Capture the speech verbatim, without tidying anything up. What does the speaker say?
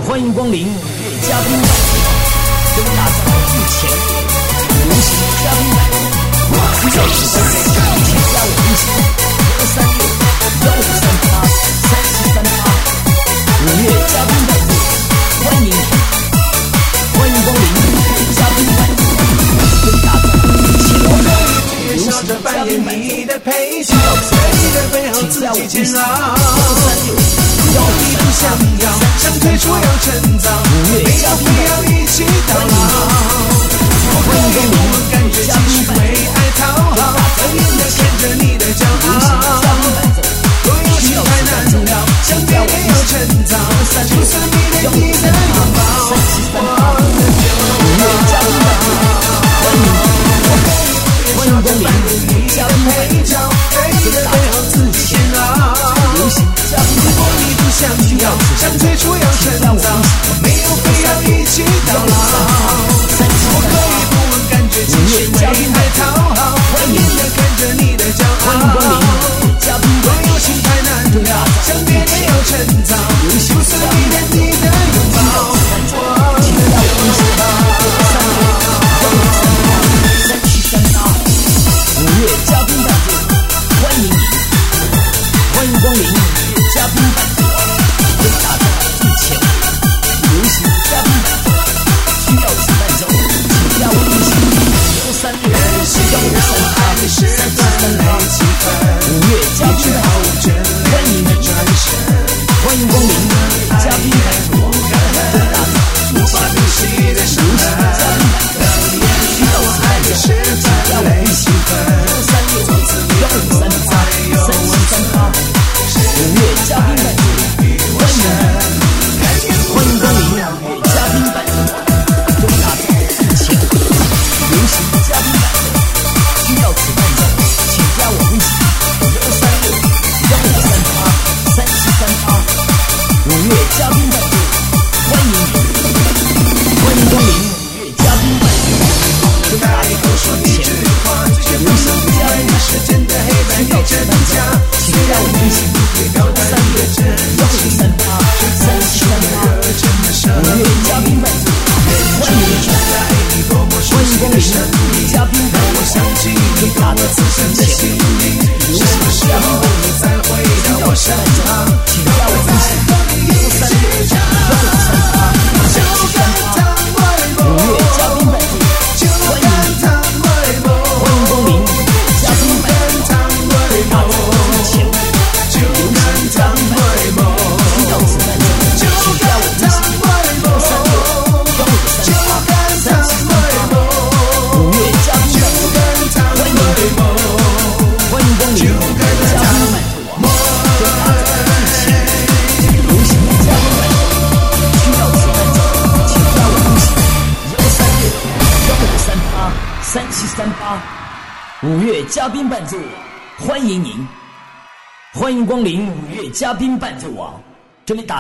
欢迎光临五月嘉宾版，跟大家目前流行嘉宾版，需要是三请加我微信二三六幺五三八三七三八，五月嘉宾版，欢迎欢迎光临五月嘉宾版，跟大家目前流行嘉宾版，需要是请加我微信二三六幺五三八想退出要趁早，没有必要一起到老。我给我感觉继续为爱讨好，冷眼的看着你的骄傲。若有情太难料，想别也要趁早，就算迷恋你的拥抱，我的骄傲。欢迎光临嘉宾配角，背着背后自己煎熬。如果你不想要，想退出要趁早，没有必要一起到老。我可以不问感觉，继续为爱讨好，冷眼的看着你的骄傲。若有情太难料，想别也要趁早，就算迷恋你的拥抱，我的骄傲。 五月嘉宾伴奏，欢迎你，欢迎光临五月嘉宾伴奏，跟大家目前流行嘉宾伴奏，需要此伴奏，请加我微信幺三六幺五三八三七三八。五月嘉宾伴奏，欢迎你，欢迎光临五月嘉宾伴奏，跟大家目前流行嘉宾伴奏，需要此伴奏，请加我微信。幺五三八三七三八，五月嘉宾伴奏，欢迎欢迎光临五月嘉宾伴奏，跟大家目前流行嘉宾伴奏，需要此伴奏，请加我微信幺三六幺五三八三七三八，五月嘉宾伴奏，欢迎你，欢迎光临五月嘉宾伴奏，跟大家目前流行嘉宾伴奏。时间的黑白给真假，请加我微信幺三六幺五三八三七三八，五月嘉宾伴奏，欢迎欢迎光临嘉宾伴奏，跟大家自身的心灵流行嘉宾伴奏，需要是伴奏，请加我微信幺三六幺五三八三七三八，五月嘉宾伴奏，欢迎欢迎光临。三七三八，五月嘉宾伴奏，欢迎您，欢迎光临五月嘉宾伴奏网，这里打。